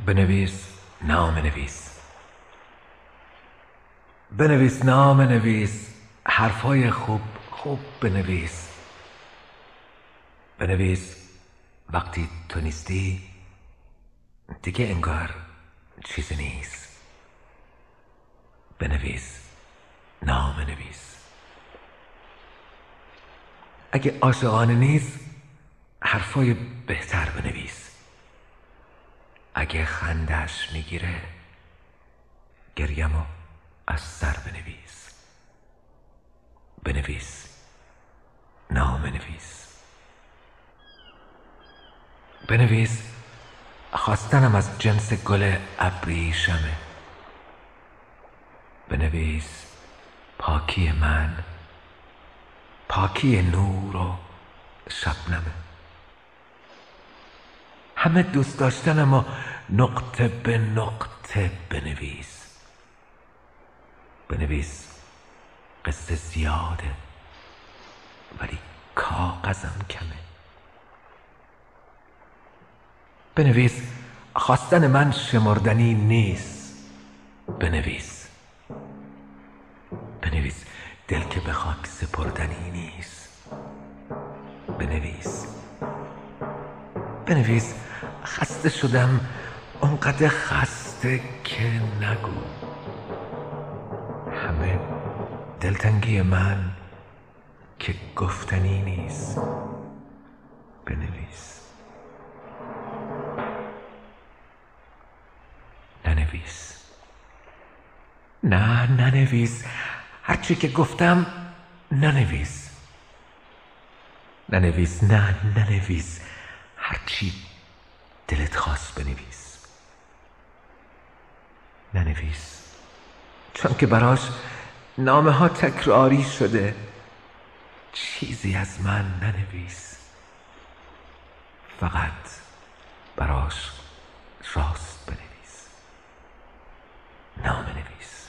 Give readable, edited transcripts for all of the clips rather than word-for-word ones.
بنویس نام نویس، بنویس نام نویس، حرفای خوب خوب بنویس. بنویس وقتی تو نیستی دیگه انگار چیزی نیست. بنویس نام نویس. اگه عاشقانه نیست حرفای بهتر بنویس. اگه خندش میگیره گریمو از سر بنویس. بنویس نام نویس. بنویس خواستنم از جنس گل ابریشمه. بنویس پاکی من پاکی نور و شبنمه. همه دوست داشتنم و نقطه به نقطه بنویس. بنویس قصه زیاده ولی کاغذم کمه. بنویس خواستن من شمردنی نیست. بنویس بنویس دل که به خاک سپردنی نیست. بنویس بنویس خسته شدم اونقدر خسته که نگو. همه دلتنگی من که گفتنی نیست. بنویس ننویس. نه ننویس، هرچی که گفتم ننویس. ننویس نه ننویس، هرچی دلت خواست بنویس. ننویس چون که براش نامه ها تکراری شده. چیزی از من ننویس، فقط براش راست بنویس. نام نویس،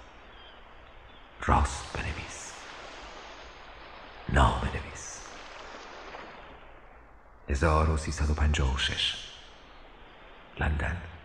راست بنویس، نام نویس. 1356 لندن.